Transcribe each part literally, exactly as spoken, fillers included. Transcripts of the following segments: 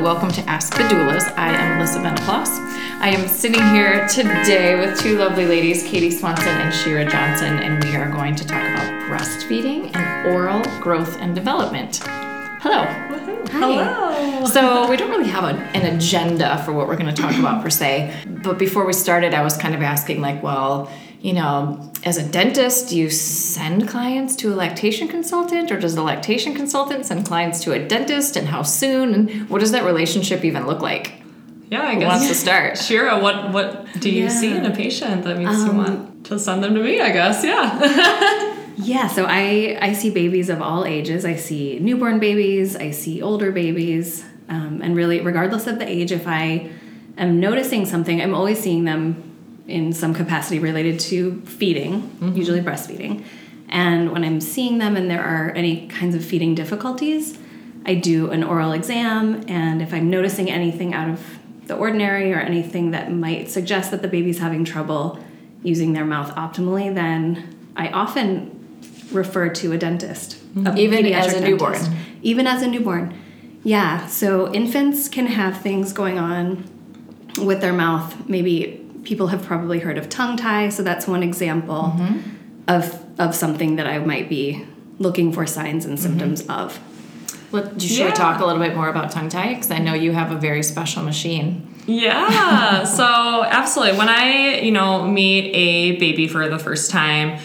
welcome to Ask the Doulas. I am Alyssa Benaplos. I am sitting here today with two lovely ladies, Katie Swanson and Shira Johnson, and we are going to talk about breastfeeding and oral growth and development. Hello. Hi. Hello. So we don't really have a, an agenda for what we're going to talk about per se, but before we started, I was kind of asking like, well, you know, as a dentist, do you send clients to a lactation consultant, or does the lactation consultant send clients to a dentist, and how soon, and what does that relationship even look like? Yeah, I Who guess. wants to start? Shira, what, what do you Yeah. see in a patient that means Um, you want to send them to me, I guess, yeah. Yeah, so I, I see babies of all ages. I see newborn babies, I see older babies, um, and really, regardless of the age, if I am noticing something, I'm always seeing them in some capacity related to feeding, mm-hmm. usually breastfeeding. And when I'm seeing them and there are any kinds of feeding difficulties, I do an oral exam, and if I'm noticing anything out of the ordinary or anything that might suggest that the baby's having trouble using their mouth optimally, then I often refer to a dentist. A Even as a pediatric newborn? dentist. Even as a newborn. Yeah, so infants can have things going on with their mouth. Maybe people have probably heard of tongue tie, so that's one example mm-hmm. of of something that I might be looking for signs and symptoms mm-hmm. of. Well, should yeah. we talk a little bit more about tongue tie? Because I know you have a very special machine. Yeah, so absolutely. When I, you know, meet a baby for the first time,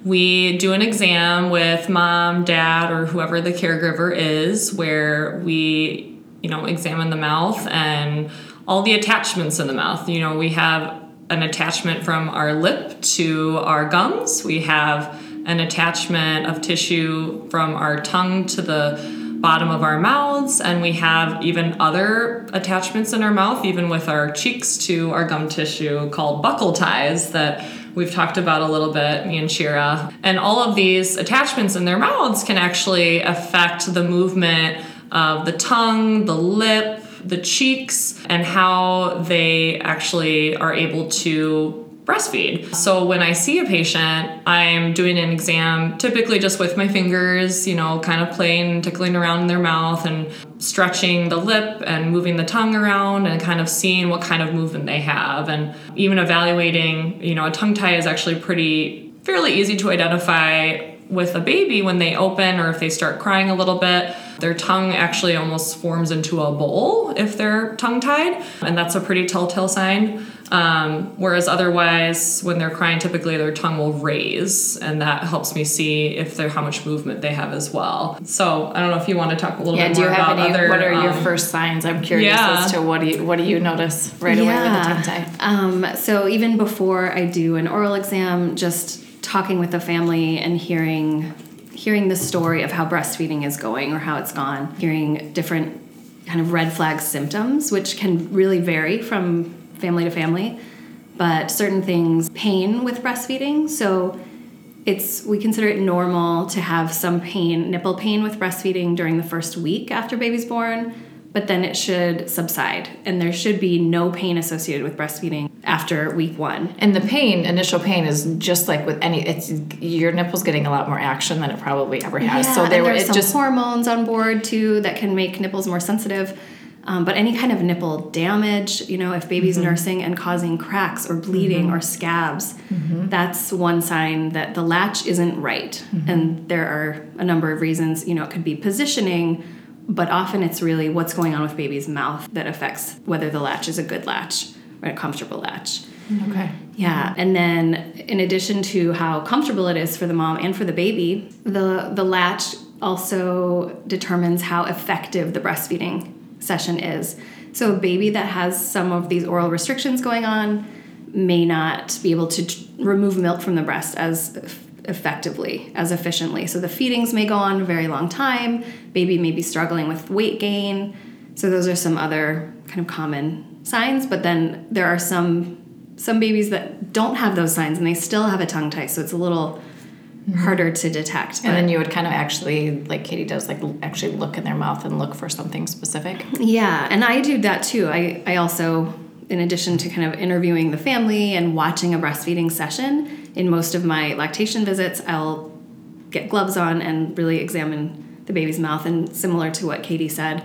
we do an exam with mom, dad, or whoever the caregiver is, where we, you know, examine the mouth and all the attachments in the mouth. You know, we have an attachment from our lip to our gums. We have an attachment of tissue from our tongue to the bottom of our mouths, and we have even other attachments in our mouth, even with our cheeks, to our gum tissue, called buccal ties that we've talked about a little bit, me and Shira. And all of these attachments in their mouths can actually affect the movement of the tongue, the lip, the cheeks, and how they actually are able to breastfeed. So when I see a patient, I'm doing an exam typically just with my fingers, you know, kind of playing, tickling around in their mouth and stretching the lip and moving the tongue around and kind of seeing what kind of movement they have. And even evaluating, you know, a tongue tie is actually pretty, fairly easy to identify with a baby when they open or if they start crying a little bit. Their tongue actually almost forms into a bowl if they're tongue-tied, and that's a pretty telltale sign. Um, whereas otherwise, when they're crying, typically their tongue will raise, and that helps me see if they're how much movement they have as well. So I don't know if you want to talk a little yeah, bit do more you have about any, other. What are your um, first signs? I'm curious yeah. as to what do you what do you notice right away yeah. with a tongue tie? Um, so even before I do an oral exam, just talking with the family and hearing hearing the story of how breastfeeding is going or how it's gone, hearing different kind of red flag symptoms, which can really vary from family to family, but certain things, pain with breastfeeding. So it's we consider it normal to have some pain, nipple pain with breastfeeding during the first week after baby's born, but then it should subside, and there should be no pain associated with breastfeeding after week one. And the pain, initial pain, is just like with any, it's your nipple's getting a lot more action than it probably ever has. Yeah, so there and there's it some just hormones on board too that can make nipples more sensitive. Um, but any kind of nipple damage, you know, if baby's mm-hmm. nursing and causing cracks or bleeding mm-hmm. or scabs, mm-hmm. that's one sign that the latch isn't right. Mm-hmm. And there are a number of reasons, you know, it could be positioning, but often it's really what's going on with baby's mouth that affects whether the latch is a good latch or a comfortable latch. Okay. Yeah, and then in addition to how comfortable it is for the mom and for the baby, the, the latch also determines how effective the breastfeeding session is. So a baby that has some of these oral restrictions going on may not be able to t- remove milk from the breast as effectively, as efficiently. So the feedings may go on a very long time. Baby may be struggling with weight gain. So those are some other kind of common signs. But then there are some some babies that don't have those signs and they still have a tongue tie. So it's a little mm-hmm. harder to detect. And then you would kind of actually, like Katie does, like actually look in their mouth and look for something specific. Yeah, and I do that too. I, I also, in addition to kind of interviewing the family and watching a breastfeeding session, in most of my lactation visits, I'll get gloves on and really examine the baby's mouth. And similar to what Katie said,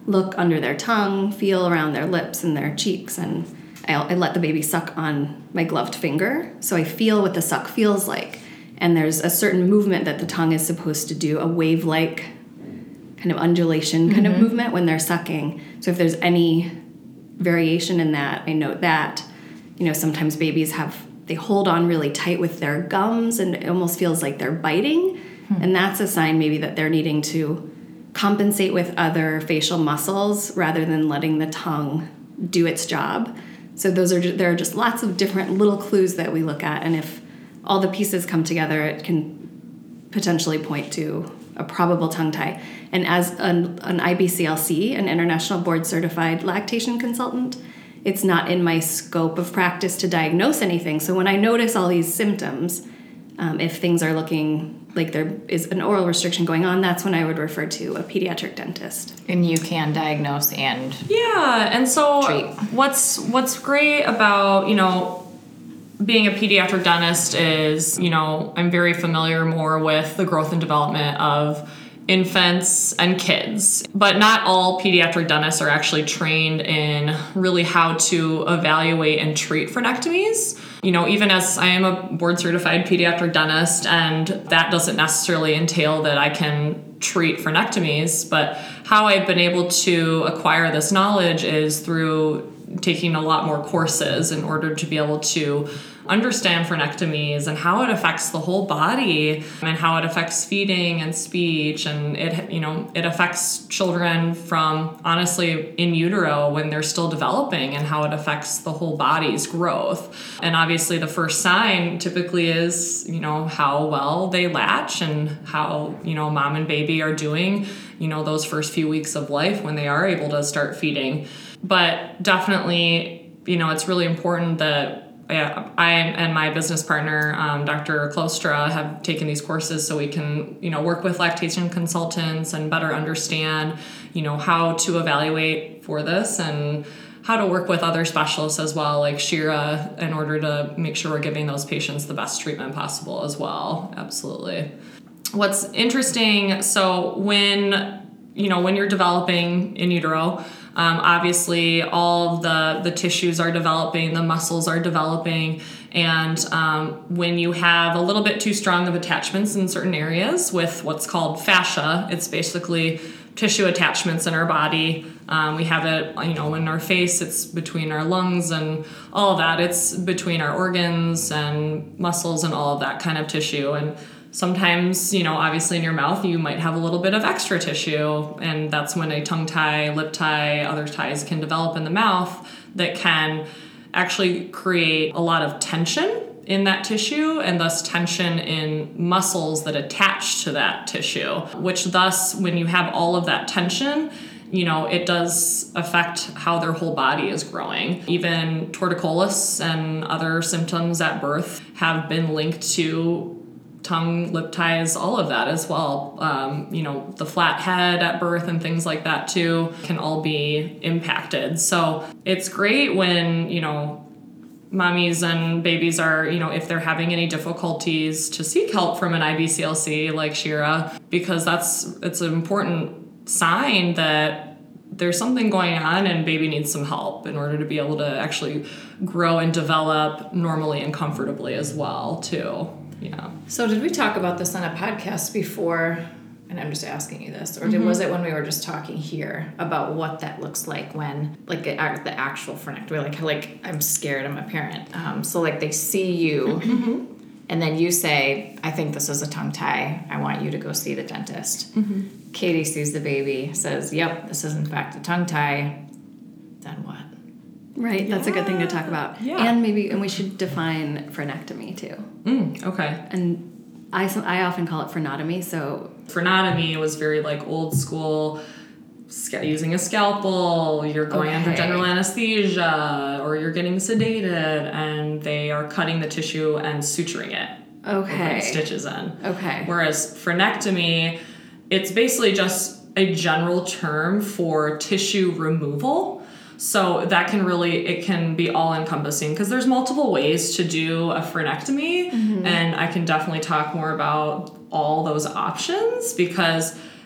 look under their tongue, feel around their lips and their cheeks, and I, I let the baby suck on my gloved finger, so I feel what the suck feels like. And there's a certain movement that the tongue is supposed to do, a wave-like kind of undulation kind mm-hmm. of movement when they're sucking. So if there's any variation in that, I note that. You know, sometimes babies have, they hold on really tight with their gums and it almost feels like they're biting. Hmm. And that's a sign maybe that they're needing to compensate with other facial muscles rather than letting the tongue do its job. So those are, there are just lots of different little clues that we look at. And if all the pieces come together, it can potentially point to a probable tongue tie. And as an, an I B C L C, an International Board Certified Lactation Consultant, it's not in my scope of practice to diagnose anything. So when I notice all these symptoms, um, if things are looking like there is an oral restriction going on, that's when I would refer to a pediatric dentist. And you can diagnose and yeah, and so treat. what's what's great about, you know, being a pediatric dentist is, you know, I'm very familiar more with the growth and development of infants and kids, but not all pediatric dentists are actually trained in really how to evaluate and treat frenectomies. You know, even as I am a board certified pediatric dentist, and that doesn't necessarily entail that I can treat frenectomies, but how I've been able to acquire this knowledge is through taking a lot more courses in order to be able to understand frenectomies and how it affects the whole body and how it affects feeding and speech, and it, you know, it affects children from honestly in utero when they're still developing, and how it affects the whole body's growth. And obviously the first sign typically is, you know, how well they latch and how, you know, mom and baby are doing, you know, those first few weeks of life when they are able to start feeding. But definitely, you know, it's really important that Yeah, I and my business partner, um, Doctor Klostra, have taken these courses so we can, you know, work with lactation consultants and better understand, you know, how to evaluate for this and how to work with other specialists as well, like Shira, in order to make sure we're giving those patients the best treatment possible as well. Absolutely. What's interesting, so when, you know, when you're developing in utero, Um, obviously, all of the, the tissues are developing, the muscles are developing, and um, when you have a little bit too strong of attachments in certain areas with what's called fascia, it's basically tissue attachments in our body. Um, we have it, you know, in our face, it's between our lungs and all of that. It's between our organs and muscles and all of that kind of tissue. And sometimes, you know, obviously in your mouth, you might have a little bit of extra tissue, and that's when a tongue tie, lip tie, other ties can develop in the mouth that can actually create a lot of tension in that tissue, and thus tension in muscles that attach to that tissue, which thus, when you have all of that tension, you know, it does affect how their whole body is growing. Even torticollis and other symptoms at birth have been linked to tongue, lip ties, all of that as well. Um, you know, the flat head at birth and things like that too can all be impacted. So it's great when, you know, mommies and babies are, you know, if they're having any difficulties, to seek help from an I B C L C like Shira, because that's, it's an important sign that there's something going on and baby needs some help in order to be able to actually grow and develop normally and comfortably as well too. Yeah. So did we talk about this on a podcast before? And I'm just asking you this, or did, mm-hmm. was it when we were just talking here about what that looks like when, like the, the actual frenectomy, like like I'm scared, I'm a parent. Um, so like they see you, mm-hmm. and then you say, I think this is a tongue tie. I want you to go see the dentist. Mm-hmm. Katie sees the baby, says, yep, this is in fact a tongue tie. Then what? Right, yeah. That's a good thing to talk about. Yeah. And maybe, and we should define frenectomy too. Mm, okay. And I, I often call it frenotomy, so. Frenotomy was very like old school, using a scalpel, you're going okay. under general anesthesia, or you're getting sedated, and they are cutting the tissue and suturing it. Okay. Putting stitches in. Okay. Whereas frenectomy, it's basically just a general term for tissue removal. So that can really, it can be all encompassing because there's multiple ways to do a frenectomy. Mm-hmm. And I can definitely talk more about all those options because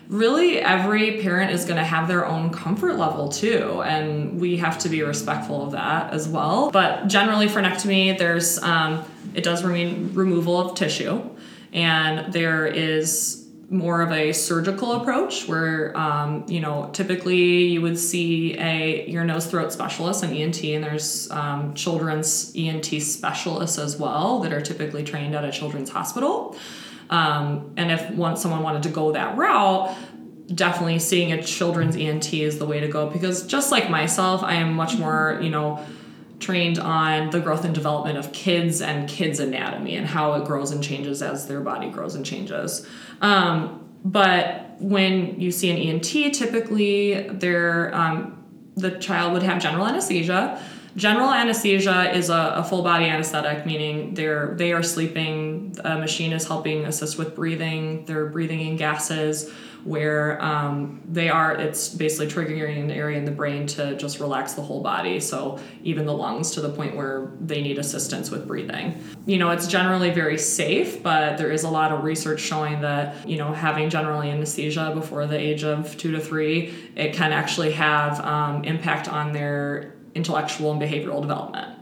really every parent is going to have their own comfort level too, and we have to be respectful of that as well. But generally, frenectomy, there's um, it does mean removal of tissue, and there is more of a surgical approach where, um, you know, typically you would see a ear, nose, throat specialist, an E N T, and there's um, children's E N T specialists as well that are typically trained at a children's hospital. Um, and if once someone wanted to go that route, definitely seeing a children's E N T is the way to go, because just like myself, I am much more, you know, trained on the growth and development of kids and kids' anatomy and how it grows and changes as their body grows and changes. Um, but when you see an E N T, typically they're, um, the child would have general anesthesia. General anesthesia is a, a full body anesthetic, meaning they're they are sleeping. A machine is helping assist with breathing. They're breathing in gases where um, they are. It's basically triggering an area in the brain to just relax the whole body. So even the lungs, to the point where they need assistance with breathing. You know, it's generally very safe, but there is a lot of research showing that, you know, having general anesthesia before the age of two to three, it can actually have um, impact on their intellectual and behavioral development.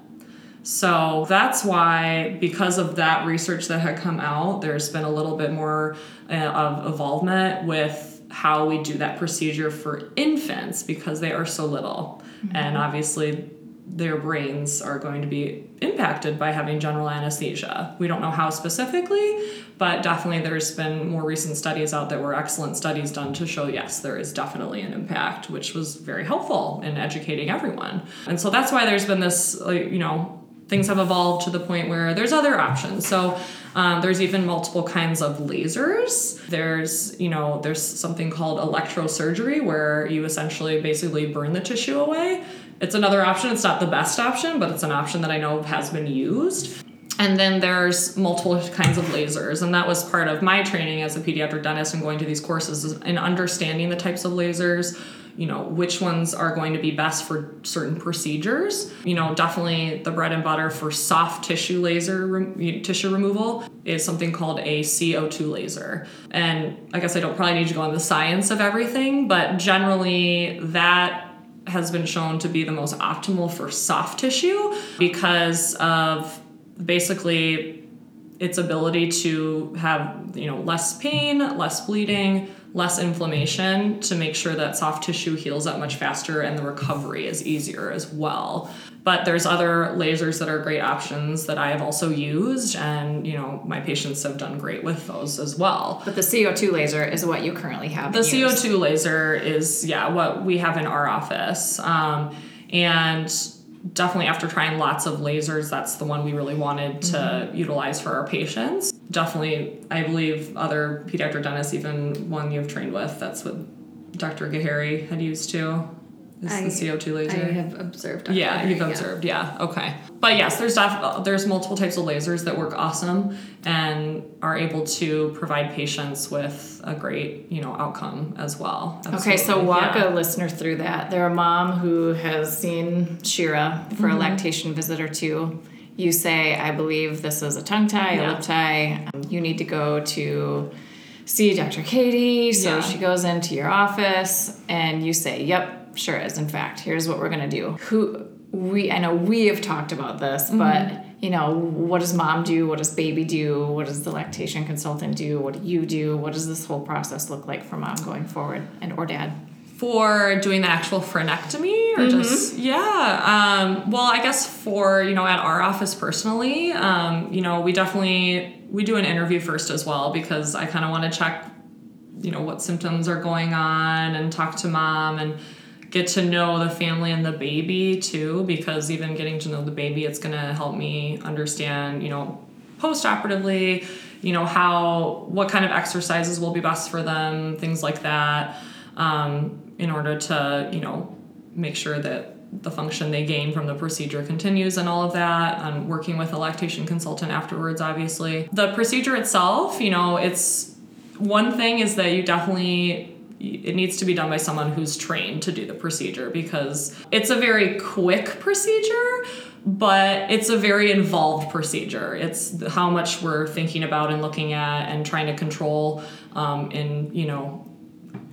So that's why, because of that research that had come out, there's been a little bit more uh, of involvement with how we do that procedure for infants, because they are so little. Mm-hmm. And obviously their brains are going to be impacted by having general anesthesia. We don't know how specifically, but definitely there's been more recent studies out that were excellent studies done to show, yes, there is definitely an impact, which was very helpful in educating everyone. And so that's why there's been this, like, you know, things have evolved to the point where there's other options. So um, there's even multiple kinds of lasers. There's, you know, there's something called electrosurgery, where you essentially basically burn the tissue away. It's another option. It's not the best option, but it's an option that I know has been used. And then there's multiple kinds of lasers. And that was part of my training as a pediatric dentist and going to these courses, and understanding the types of lasers, you know, which ones are going to be best for certain procedures. You know, definitely the bread and butter for soft tissue laser, re- tissue removal is something called a C O two laser. And I guess I don't probably need to go on the science of everything, but generally that has been shown to be the most optimal for soft tissue because of basically its ability to have, you know, less pain, less bleeding, less inflammation, to make sure that soft tissue heals up much faster and the recovery is easier as well. But there's other lasers that are great options that I have also used, and, you know, my patients have done great with those as well. But the C O two laser is what you currently have. The C O two laser is, yeah, what we have in our office. Um, and definitely after trying lots of lasers, that's the one we really wanted to mm-hmm. utilize for our patients. Definitely, I believe other pediatric dentists, even one you've trained with, that's what Doctor Gahary had used too. Is I, the C O two laser? I have observed. Doctor Yeah, Gahary, you've observed. Yeah. yeah, okay. But yes, there's def- there's multiple types of lasers that work awesome and are able to provide patients with a great, you know, outcome as well. Absolutely. Okay, so walk yeah. a listener through that. They're a mom who has seen Shira for mm-hmm. a lactation visit or two. You say, I believe this is a tongue tie, yeah. a lip tie. Um, you need to go to see Doctor Katie. So yeah. she goes into your office and you say, yep, sure is. In fact, here's what we're going to do. Who we I know we have talked about this, mm-hmm. but, you know, what does mom do? What does baby do? What does the lactation consultant do? What do you do? What does this whole process look like for mom going forward, and or dad? For doing the actual frenectomy or mm-hmm. just, yeah. Um, well, I guess for, you know, at our office personally, um, you know, we definitely, we do an interview first as well, because I kind of want to check, you know, what symptoms are going on and talk to mom and get to know the family and the baby too, because even getting to know the baby, it's going to help me understand, you know, post-operatively, you know, how, what kind of exercises will be best for them, things like that. Um, in order to, you know, make sure that the function they gain from the procedure continues and all of that. I'm working with a lactation consultant afterwards, obviously. The procedure itself, you know, it's one thing is that you definitely, it needs to be done by someone who's trained to do the procedure, because it's a very quick procedure, but it's a very involved procedure. It's how much we're thinking about and looking at and trying to control um, in, you know,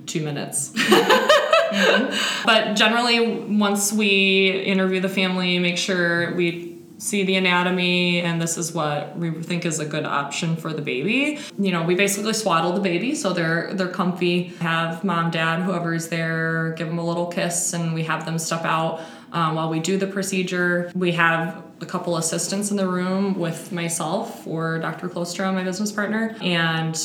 two minutes. Mm-hmm. But generally, once we interview the family, make sure we see the anatomy, and this is what we think is a good option for the baby. You know, we basically swaddle the baby so they're they're comfy. Have mom, dad, whoever is there, give them a little kiss, and we have them step out um, while we do the procedure. We have a couple assistants in the room with myself or Doctor Klostra, my business partner, and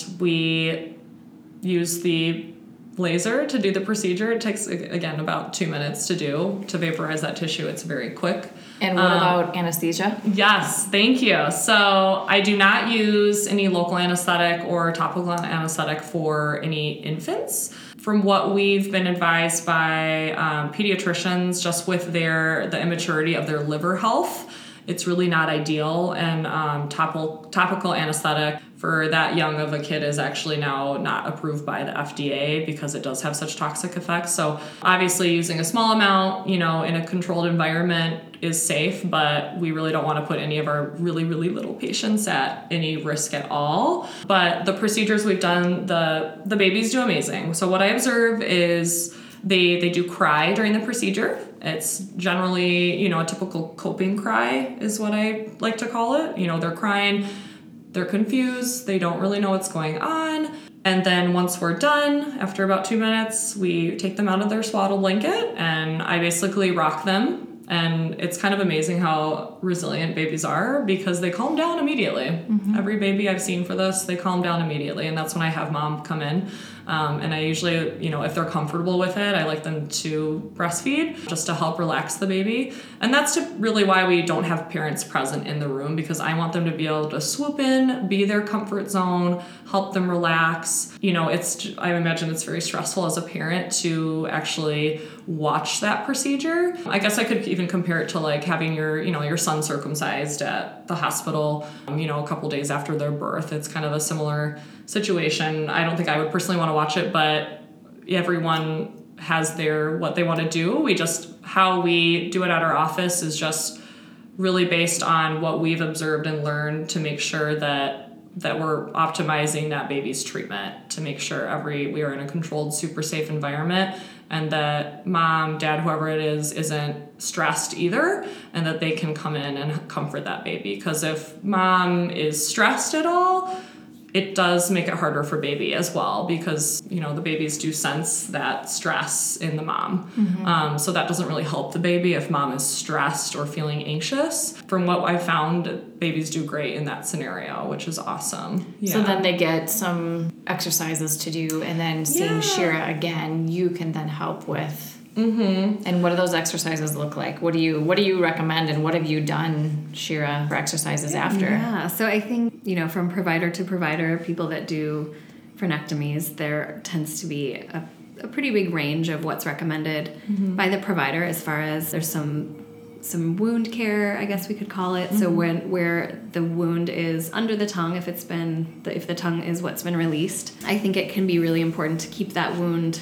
we use the laser to do the procedure. It takes, again, about two minutes to do, to vaporize that tissue. It's very quick. And what um, about anesthesia? Yes, thank you. So I do not use any local anesthetic or topical anesthetic for any infants. From what we've been advised by um, pediatricians, just with their the immaturity of their liver health, it's really not ideal, and um, topical topical anesthetic for that young of a kid is actually now not approved by the F D A because it does have such toxic effects. So obviously using a small amount, you know, in a controlled environment is safe, but we really don't want to put any of our really, really little patients at any risk at all. But the procedures we've done, the the babies do amazing. So what I observe is They they do cry during the procedure. It's generally, you know, a typical coping cry is what I like to call it. You know, they're crying, they're confused, they don't really know what's going on. And then once we're done, after about two minutes, we take them out of their swaddle blanket and I basically rock them. And it's kind of amazing how resilient babies are because they calm down immediately. Mm-hmm. Every baby I've seen for this, they calm down immediately. And that's when I have mom come in. Um, and I usually, you know, if they're comfortable with it, I like them to breastfeed just to help relax the baby. And that's to really why we don't have parents present in the room, because I want them to be able to swoop in, be their comfort zone, help them relax. You know, it's, I imagine it's very stressful as a parent to actually watch that procedure. I guess I could even compare it to like having your, you know, your son circumcised at the hospital, um, you know, a couple days after their birth. It's kind of a similar situation. I don't think I would personally want to watch it, but everyone has their, what they want to do. We just, how we do it at our office is just really based on what we've observed and learned to make sure that that we're optimizing that baby's treatment, to make sure every we are in a controlled, super safe environment, and that mom, dad, whoever it is, isn't stressed either, and that they can come in and comfort that baby. Because if mom is stressed at all, it does make it harder for baby as well, because, you know, the babies do sense that stress in the mom. Mm-hmm. Um, so that doesn't really help the baby if mom is stressed or feeling anxious. From what I found, babies do great in that scenario, which is awesome. Yeah. So then they get some exercises to do, and then seeing yeah. Shira again, you can then help with. Mm-hmm. And what do those exercises look like? What do you what do you recommend, and what have you done, Shira, for exercises after? Yeah, so I think, you know, from provider to provider, people that do frenectomies, there tends to be a, a pretty big range of what's recommended mm-hmm. by the provider, as far as there's some some wound care, I guess we could call it. Mm-hmm. So when where the wound is under the tongue, if it's been if the tongue is what's been released, I think it can be really important to keep that wound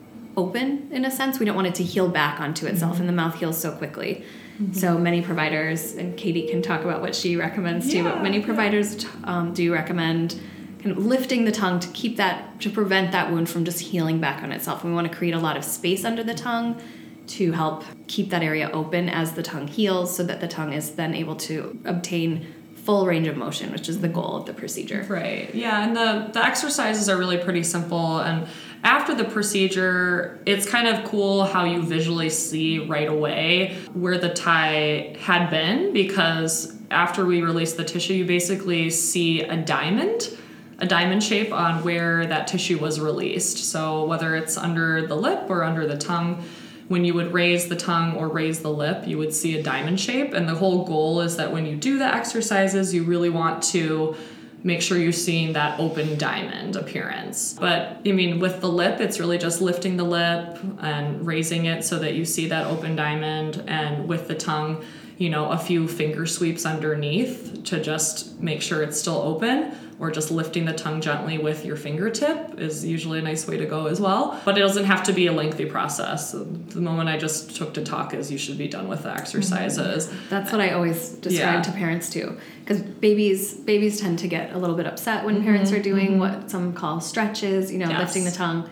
open in a sense. We don't want it to heal back onto itself, mm-hmm. and the mouth heals so quickly. Mm-hmm. So many providers, and Katie can talk about what she recommends too, yeah, but many providers um, do recommend kind of lifting the tongue to keep that, to prevent that wound from just healing back on itself. We want to create a lot of space under the tongue to help keep that area open as the tongue heals, so that the tongue is then able to obtain full range of motion, which is the goal of the procedure. Right. Yeah, and the, the exercises are really pretty simple, and after the procedure, it's kind of cool how you visually see right away where the tie had been, because after we release the tissue, you basically see a diamond, a diamond shape on where that tissue was released. So whether it's under the lip or under the tongue, when you would raise the tongue or raise the lip, you would see a diamond shape. And the whole goal is that when you do the exercises, you really want to make sure you're seeing that open diamond appearance. But I mean, with the lip, it's really just lifting the lip and raising it so that you see that open diamond. And with the tongue, you know, a few finger sweeps underneath to just make sure it's still open, or just lifting the tongue gently with your fingertip is usually a nice way to go as well. But it doesn't have to be a lengthy process. The moment I just took to talk is you should be done with the exercises. Mm-hmm. That's what I always describe yeah. to parents too. Because babies babies tend to get a little bit upset when mm-hmm. parents are doing mm-hmm. what some call stretches, you know, yes. lifting the tongue.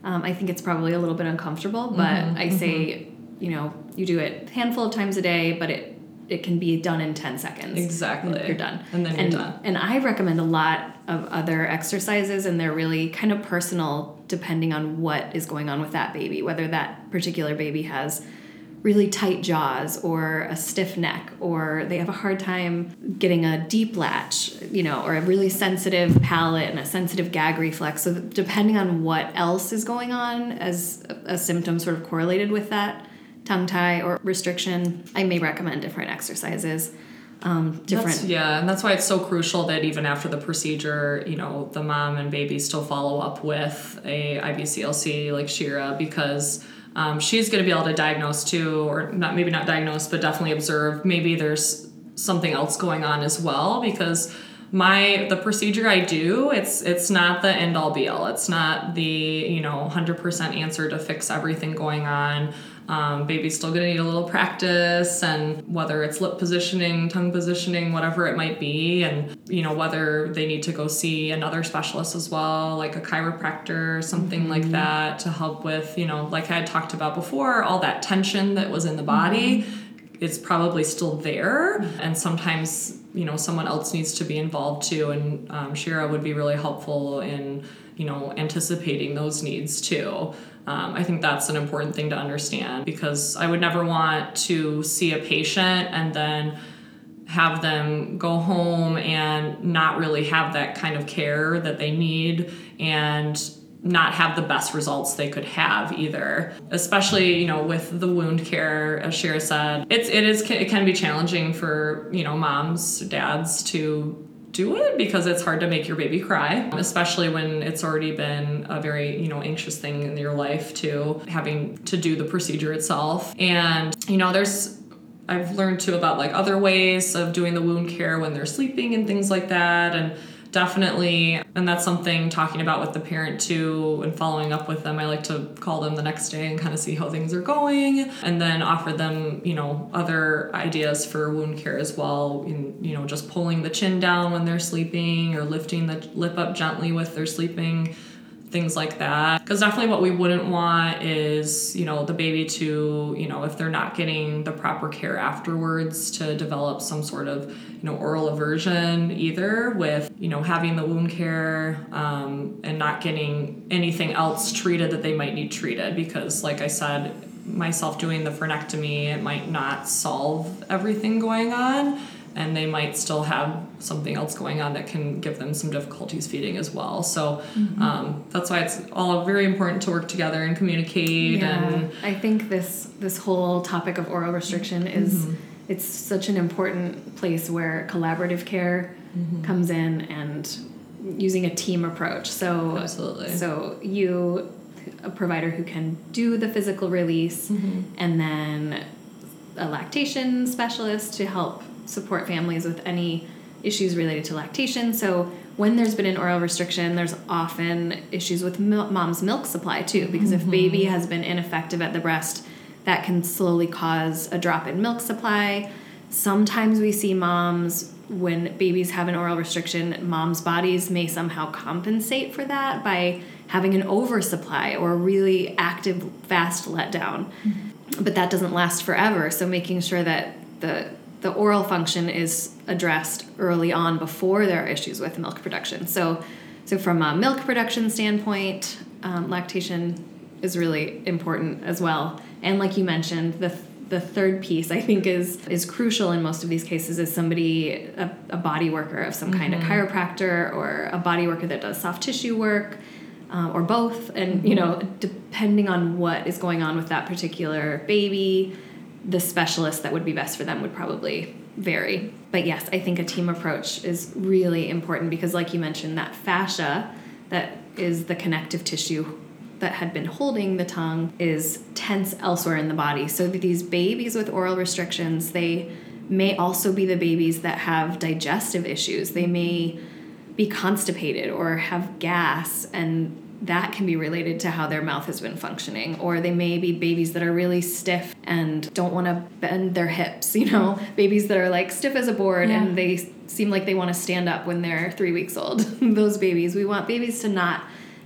Um, I think it's probably a little bit uncomfortable, but Mm-hmm, I say, you know, you do it a handful of times a day, but it it can be done in ten seconds. Exactly. And you're done. And then you're and, done. And I recommend a lot of other exercises, and they're really kind of personal depending on what is going on with that baby, whether that particular baby has really tight jaws or a stiff neck, or they have a hard time getting a deep latch, you know, or a really sensitive palate and a sensitive gag reflex. So depending on what else is going on as a, a symptom sort of correlated with that tongue tie or restriction, I may recommend different exercises. Um, different. That's, yeah, and that's why it's so crucial that even after the procedure, you know, the mom and baby still follow up with a I B C L C like Shira, because um, she's going to be able to diagnose too, or not maybe not diagnose, but definitely observe maybe there's something else going on as well, because my the procedure I do, it's it's not the end all be all. It's not the, you know, one hundred percent answer to fix everything going on. Um, baby's still going to need a little practice, and whether it's lip positioning, tongue positioning, whatever it might be, and, you know, whether they need to go see another specialist as well, like a chiropractor or something mm-hmm. like that, to help with, you know, like I had talked about before, all that tension that was in the body mm-hmm. is probably still there. And sometimes, you know, someone else needs to be involved too. And um, Shira would be really helpful in, you know, anticipating those needs too. Um, I think that's an important thing to understand, because I would never want to see a patient and then have them go home and not really have that kind of care that they need, and not have the best results they could have either. Especially, you know, with the wound care, as Shira said, it's it is it can be challenging for, you know, moms, dads to do it, because it's hard to make your baby cry, especially when it's already been a very, you know, anxious thing in your life too, having to do the procedure itself. And, you know, there's I've learned too about like other ways of doing the wound care when they're sleeping and things like that. And definitely, and that's something talking about with the parent too and following up with them. I like to call them the next day and kind of see how things are going, and then offer them, you know, other ideas for wound care as well. In, you know, just pulling the chin down when they're sleeping, or lifting the lip up gently with their sleeping, things like that. Because definitely what we wouldn't want is, you know, the baby to, you know, if they're not getting the proper care afterwards, to develop some sort of, you know, oral aversion either, with, you know, having the wound care um, and not getting anything else treated that they might need treated. Because like I said, myself doing the frenectomy, it might not solve everything going on, and they might still have something else going on that can give them some difficulties feeding as well. So mm-hmm. um, that's why it's all very important to work together and communicate. Yeah, and I think this this whole topic of oral restriction is mm-hmm. it's such an important place where collaborative care mm-hmm. comes in, and using a team approach. So absolutely. So you, a provider who can do the physical release, mm-hmm. and then a lactation specialist to help support families with any issues related to lactation. So when there's been an oral restriction, there's often issues with mil- mom's milk supply too, because mm-hmm. if baby has been ineffective at the breast, that can slowly cause a drop in milk supply. Sometimes we see moms, when babies have an oral restriction, moms' bodies may somehow compensate for that by having an oversupply or a really active, fast letdown. Mm-hmm. But that doesn't last forever. So making sure that the the oral function is addressed early on before there are issues with milk production. So, so from a milk production standpoint, um, lactation is really important as well. And like you mentioned, the the third piece I think is is crucial in most of these cases is somebody, a, a body worker of some mm-hmm. kind, a chiropractor or a body worker that does soft tissue work, um, or both. And mm-hmm. you know, depending on what is going on with that particular baby, the specialist that would be best for them would probably vary. But yes, I think a team approach is really important, because like you mentioned, that fascia that is the connective tissue that had been holding the tongue is tense elsewhere in the body. So these babies with oral restrictions, they may also be the babies that have digestive issues. They may be constipated or have gas, and that can be related to how their mouth has been functioning. Or they may be babies that are really stiff and don't want to bend their hips, you know, babies that are like stiff as a board yeah. and they seem like they want to stand up when they're three weeks old. Those babies, we want babies to not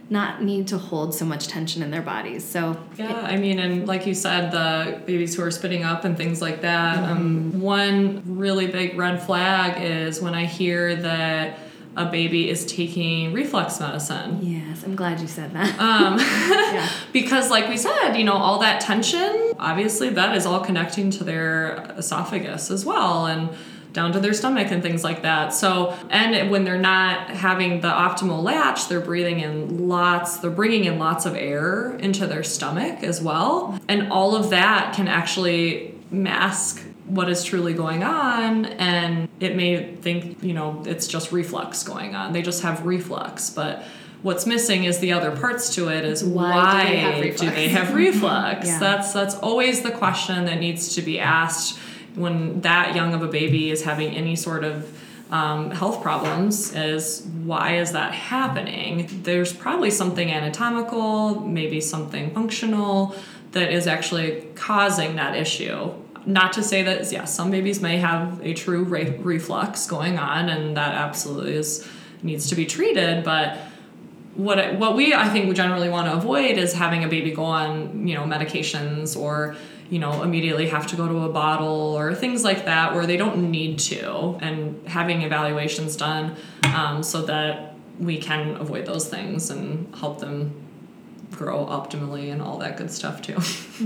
not need to hold so much tension in their bodies. So yeah, I mean, and like you said, the babies who are spitting up and things like that. Mm-hmm. Um, one really big red flag is when I hear that a baby is taking reflux medicine. Yes, I'm glad you said that. Um, yeah. Because like we said, you know, all that tension, obviously that is all connecting to their esophagus as well, and down to their stomach and things like that. So, and when they're not having the optimal latch, they're breathing in lots, they're bringing in lots of air into their stomach as well. And all of that can actually mask what is truly going on, and it may think, you know, it's just reflux going on. They just have reflux, but what's missing is the other parts to it is why, why do they have reflux? Do they have reflux? yeah. That's that's always the question that needs to be asked when that young of a baby is having any sort of um, health problems, is why is that happening? There's probably something anatomical, maybe something functional that is actually causing that issue. Not to say that, yeah, some babies may have a true re- reflux going on, and that absolutely is needs to be treated. But what I, what we I think we generally want to avoid is having a baby go on, you know, medications, or you know, immediately have to go to a bottle or things like that where they don't need to, and having evaluations done um, so that we can avoid those things and help them grow optimally and all that good stuff too.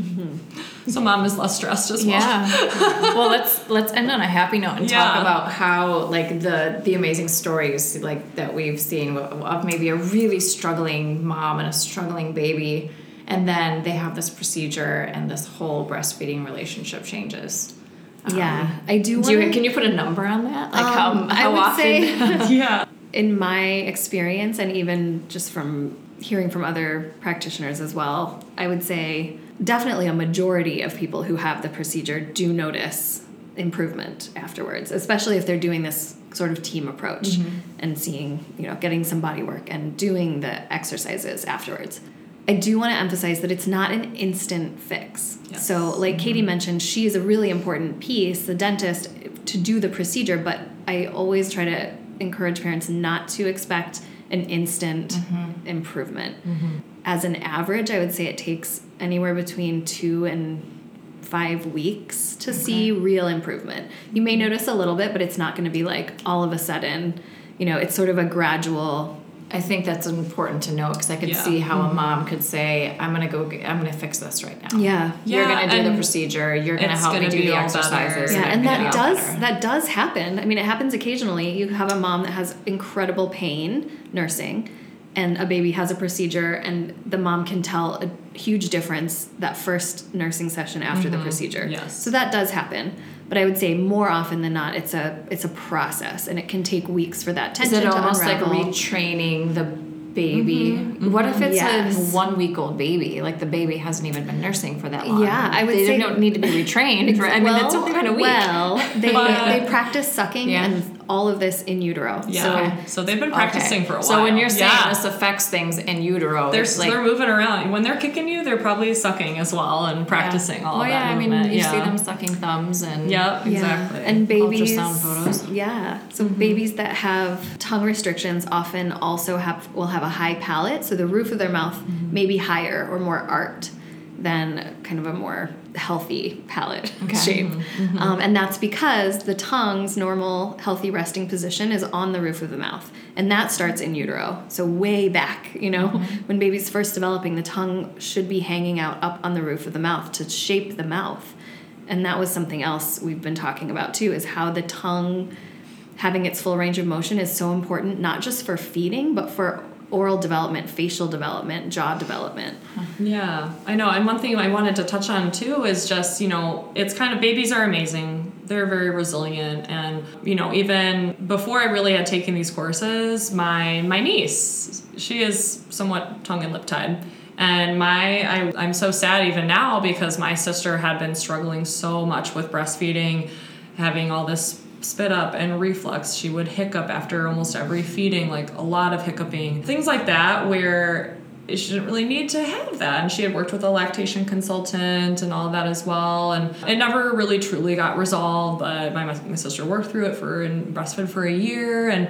Mm-hmm. So mom is less stressed as well. Yeah. Well, let's let's end on a happy note and yeah. talk about how like the the amazing stories like that we've seen of maybe a really struggling mom and a struggling baby, and then they have this procedure and this whole breastfeeding relationship changes. Yeah, um, I do. do wanna, you, can you put a number on that? Like um, how, how I would often? say, yeah. In my experience, and even just from hearing from other practitioners as well, I would say definitely a majority of people who have the procedure do notice improvement afterwards, especially if they're doing this sort of team approach mm-hmm. and seeing, you know, getting some body work and doing the exercises afterwards. I do want to emphasize that it's not an instant fix. Yes. So like mm-hmm. Katie mentioned, she is a really important piece, the dentist, to do the procedure, but I always try to encourage parents not to expect an instant mm-hmm. improvement. Mm-hmm. As an average, I would say it takes anywhere between two and five weeks to okay. see real improvement. You may notice a little bit, but it's not going to be like all of a sudden, you know, it's sort of a gradual. I think that's important to know, because I could yeah. see how mm-hmm. a mom could say, I'm going to go, get, I'm going to fix this right now. Yeah. You're yeah, going to do the procedure. You're going to help me do the exercises. Yeah, and, and that does better. that does happen. I mean, it happens occasionally. You have a mom that has incredible pain nursing, and a baby has a procedure, and the mom can tell a huge difference that first nursing session after mm-hmm. the procedure. Yes. So that does happen. But I would say more often than not, it's a it's a process, and it can take weeks for that tension to unravel. Is it almost like retraining the baby? Mm-hmm. What if it's yes. a one week old baby? Like the baby hasn't even been nursing for that long. Yeah, I would they say don't need to be retrained. For, I mean, well, it's only been a week. Well, they but, they practice sucking yeah. and all of this in utero. Yeah. So, okay. so they've been practicing okay. for a while. So when you're saying yeah. this affects things in utero, they're like, they're moving around. When they're kicking you, they're probably sucking as well and practicing yeah. all well, of that yeah, movement. I mean, you yeah. see them sucking thumbs and yep, exactly. Yeah. And babies, ultrasound photos. Yeah. So mm-hmm. babies that have tongue restrictions often also have will have a high palate, so the roof of their mouth mm-hmm. may be higher or more arched than kind of a more healthy palate okay. shape. Mm-hmm. Um, and that's because the tongue's normal healthy resting position is on the roof of the mouth. And that starts in utero. So way back, you know, mm-hmm. when baby's first developing, the tongue should be hanging out up on the roof of the mouth to shape the mouth. And that was something else we've been talking about too, is how the tongue having its full range of motion is so important, not just for feeding, but for oral development, facial development, jaw development. Yeah, I know. And one thing I wanted to touch on too is just, you know, it's kind of, babies are amazing. They're very resilient. And, you know, even before I really had taken these courses, my my niece, she is somewhat tongue and lip tied. And my, I, I'm so sad even now because my sister had been struggling so much with breastfeeding, having all this spit up and reflux. She would hiccup after almost every feeding, like a lot of hiccuping, things like that, where she didn't really need to have that. And she had worked with a lactation consultant and all that as well. And it never really truly got resolved, but my, my sister worked through it for and breastfed for a year. And,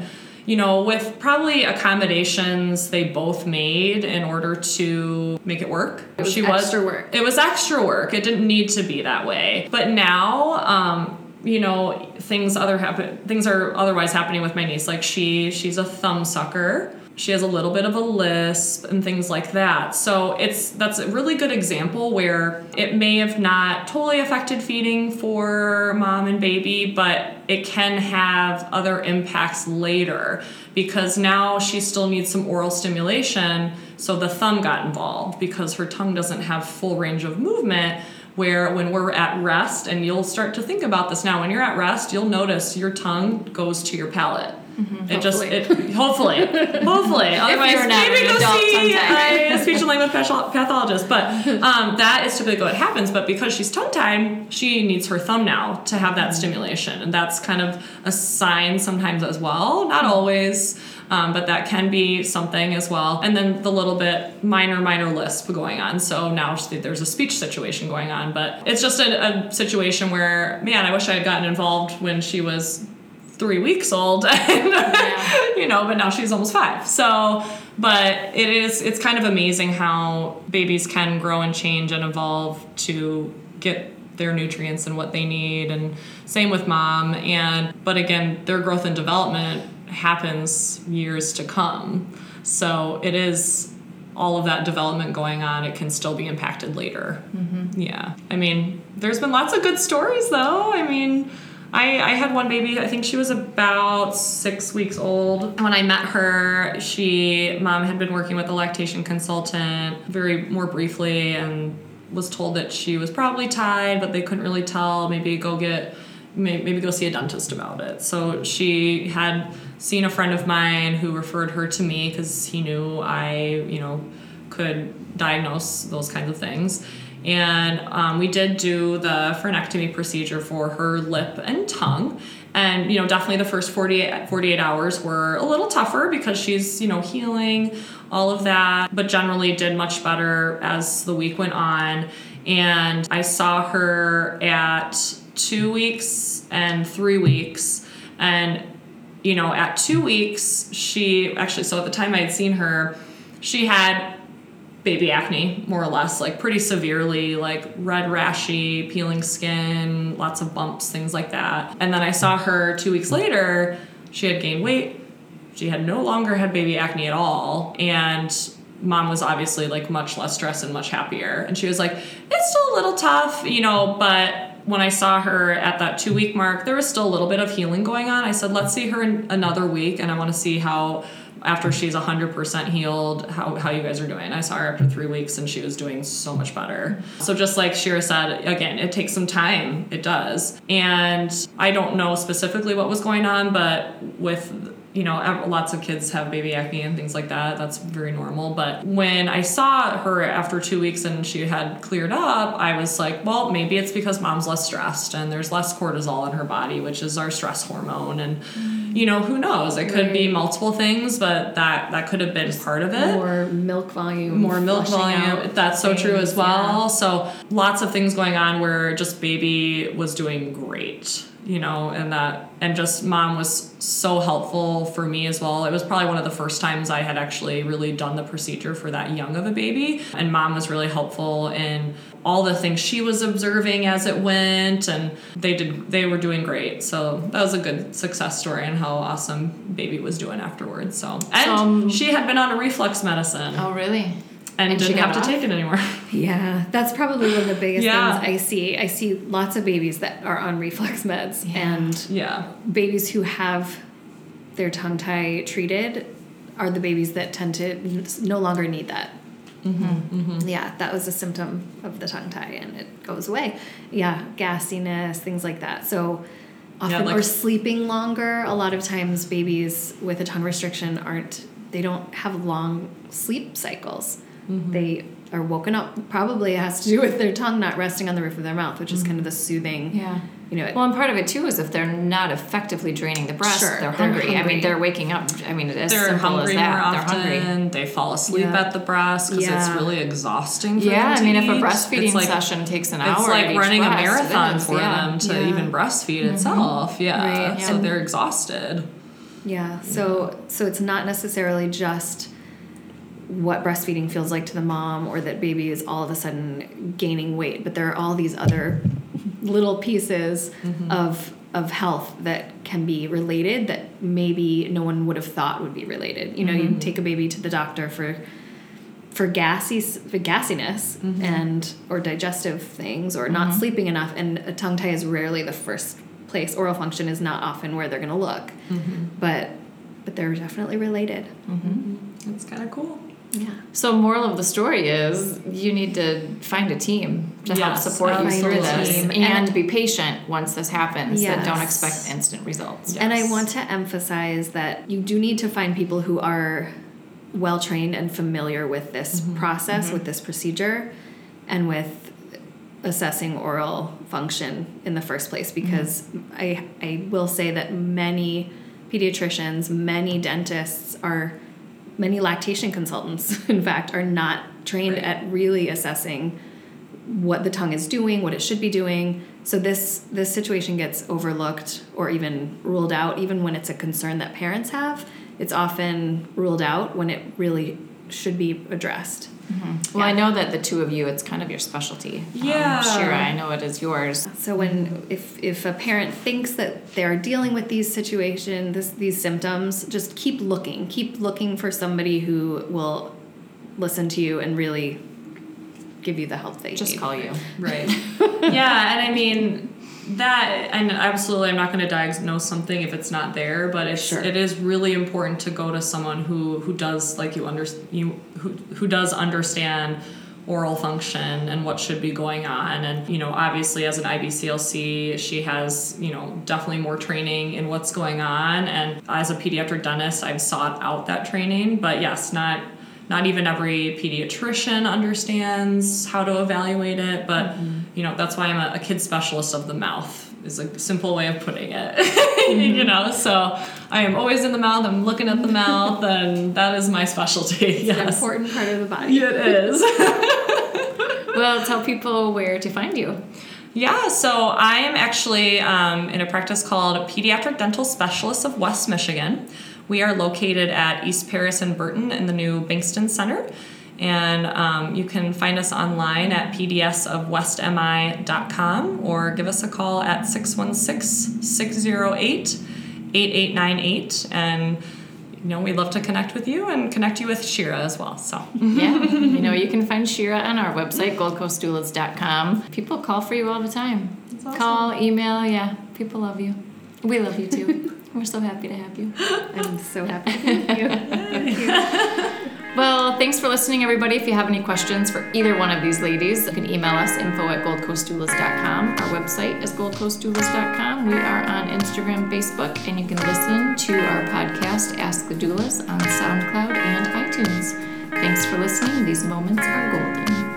you know, with probably accommodations they both made in order to make it work. It was she extra was, work. It was extra work. It didn't need to be that way. But now, um, you know, things other happen. Things are otherwise happening with my niece. Like she, she's a thumb sucker. She has a little bit of a lisp and things like that. So it's that's a really good example where it may have not totally affected feeding for mom and baby, but it can have other impacts later because now she still needs some oral stimulation. So the thumb got involved because her tongue doesn't have full range of movement. Where when we're at rest, and you'll start to think about this now, when you're at rest, you'll notice your tongue goes to your palate. Mm-hmm, it just, it hopefully, hopefully. Otherwise, you're not maybe an go adult see tongue-tied. a speech and language patho- pathologist. But um, that is typically what happens. But because she's tongue-tied, she needs her thumb now to have that stimulation. And that's kind of a sign sometimes as well. Not always. Um, but that can be something as well. And then the little bit minor, minor lisp going on. So now there's a speech situation going on. But it's just a, a situation where, man, I wish I had gotten involved when she was three weeks old. And, Yeah. you know, but now she's almost five. So, but it is, it's kind of amazing how babies can grow and change and evolve to get their nutrients and what they need. And same with mom. And, but again, their growth and development happens years to come. So it is all of that development going on. It can still be impacted later. Mm-hmm. Yeah. I mean, there's been lots of good stories though. I mean, I, I had one baby, I think she was about six weeks old. When I met her, she, mom had been working with a lactation consultant very more briefly and was told that she was probably tied, but they couldn't really tell. Maybe go get, maybe go see a dentist about it. So she had seen a friend of mine who referred her to me because he knew I, you know, could diagnose those kinds of things. And um, we did do the frenectomy procedure for her lip and tongue. And, you know, definitely the first forty-eight, forty-eight hours were a little tougher because she's, you know, healing, all of that, but generally did much better as the week went on. And I saw her at two weeks and three weeks. And, you know, at two weeks, she actually, so at the time I had seen her, she had baby acne, more or less, like pretty severely, like red rashy, peeling skin, lots of bumps, things like that. And then I saw her two weeks later, she had gained weight. She had no longer had baby acne at all. And mom was obviously like much less stressed and much happier. And she was like, it's still a little tough, you know, but when I saw her at that two week mark, there was still a little bit of healing going on. I said, let's see her in another week. And I want to see how, after she's one hundred percent healed, how, how you guys are doing. I saw her after three weeks and she was doing so much better. So just like Shira said, again, it takes some time. It does. And I don't know specifically what was going on, but with, you know, lots of kids have baby acne and things like that. That's very normal. But when I saw her after two weeks and she had cleared up, I was like, well, maybe it's because mom's less stressed and there's less cortisol in her body, which is our stress hormone. And, you know, who knows? It could be multiple things, but that, that could have been part of it. More milk volume. More milk volume. That's so true as well. Yeah. So lots of things going on where just baby was doing great. You know, and that, and just mom was so helpful for me as well. It was probably one of the first times I had actually really done the procedure for that young of a baby. And mom was really helpful in all the things she was observing as it went. And they did, they were doing great. So that was a good success story and how awesome baby was doing afterwards. So, and Um, she had been on a reflux medicine. Oh, really? And, And she didn't have got to off? take it anymore. Yeah, that's probably one of the biggest Yeah. things I see. I see lots of babies that are on reflex meds, Yeah. and Yeah. babies who have their tongue tie treated are the babies that tend to n- no longer need that. Mm-hmm, mm-hmm. Yeah, that was a symptom of the tongue tie, and it goes away. Yeah, gassiness, things like that. So often, like- or sleeping longer. A lot of times, babies with a tongue restriction aren't. They don't have long sleep cycles. Mm-hmm. They are woken up. Probably it has to do with their tongue not resting on the roof of their mouth, which is kind of the soothing. Yeah. You know. Well, and part of it too is if they're not effectively draining the breast, Sure, they're, they're hungry. I hungry. mean, they're waking up. I mean, as They're simple hungry as that. more They're often. hungry. They fall asleep Yeah. at the breast because Yeah. it's really exhausting for Yeah, them I to mean, if a eat. breastfeeding It's like, session takes an hour, it's like at each running a breast, it marathon is, for yeah. them to Yeah. even breastfeed itself. Yeah, Right, so and- they're exhausted. Yeah. So so it's not necessarily just what breastfeeding feels like to the mom or that baby is all of a sudden gaining weight, but there are all these other little pieces mm-hmm. of of health that can be related that maybe no one would have thought would be related. You know, mm-hmm. you take a baby to the doctor for for gassy for gassiness mm-hmm. and or digestive things or mm-hmm. not sleeping enough, and a tongue tie is rarely the first place. Oral function is not often where they're going to look, mm-hmm. but but they're definitely related. Mm-hmm. That's kind of cool. Yeah. So moral of the story is you need to find a team to yes, help support you through this and, and be patient once this happens. Yes. That don't expect instant results. Yes. And I want to emphasize that you do need to find people who are well trained and familiar with this mm-hmm. process, mm-hmm. with this procedure, and with assessing oral function in the first place. Because mm-hmm. I I will say that many pediatricians, many dentists are. Many lactation consultants, in fact, are not trained right. at really assessing what the tongue is doing, what it should be doing. So this this situation gets overlooked or even ruled out, even when it's a concern that parents have. It's often ruled out when it really should be addressed. Mm-hmm. Well, yeah. I know that the two of you, it's kind of your specialty. Yeah. Um, Shira, I know it is yours. So when if if a parent thinks that they're dealing with these situations, this, these symptoms, just keep looking. Keep looking for somebody who will listen to you and really give you the help that you just need. Just call you. Right. Yeah, and I mean... That, and absolutely, I'm not going to diagnose something if it's not there, but it's sure. it is really important to go to someone who, who does like you under you who who does understand oral function and what should be going on. And you know, obviously, as an I B C L C, she has you know definitely more training in what's going on. And as a pediatric dentist, I've sought out that training. But yes, not. Not even every pediatrician understands how to evaluate it, but mm-hmm. you know that's why I'm a, a kid specialist of the mouth is a simple way of putting it. Mm-hmm. You know, so I am always in the mouth. I'm looking at the mouth, and that is my specialty. It's yes. an important part of the body. It is. Well, tell people where to find you. Yeah, so I am actually um, in a practice called Pediatric Dental Specialists of West Michigan. We are located at East Paris and Burton in the new Bankston Center. And um, you can find us online at p d s of west m i dot com or give us a call at six one six, six zero eight, eight eight nine eight. And, you know, we'd love to connect with you and connect you with Shira as well. So yeah, you know, you can find Shira on our website, gold coast doulas dot com. People call for you all the time. That's awesome. Call, email, yeah. People love you. We love you, too. We're so happy to have you. I'm so happy to have you. Thank you. Well, thanks for listening, everybody. If you have any questions for either one of these ladies, you can email us, info at gold coast doulas dot com. Our website is gold coast doulas dot com. We are on Instagram, Facebook, and you can listen to our podcast, Ask the Doulas, on SoundCloud and iTunes. Thanks for listening. These moments are golden.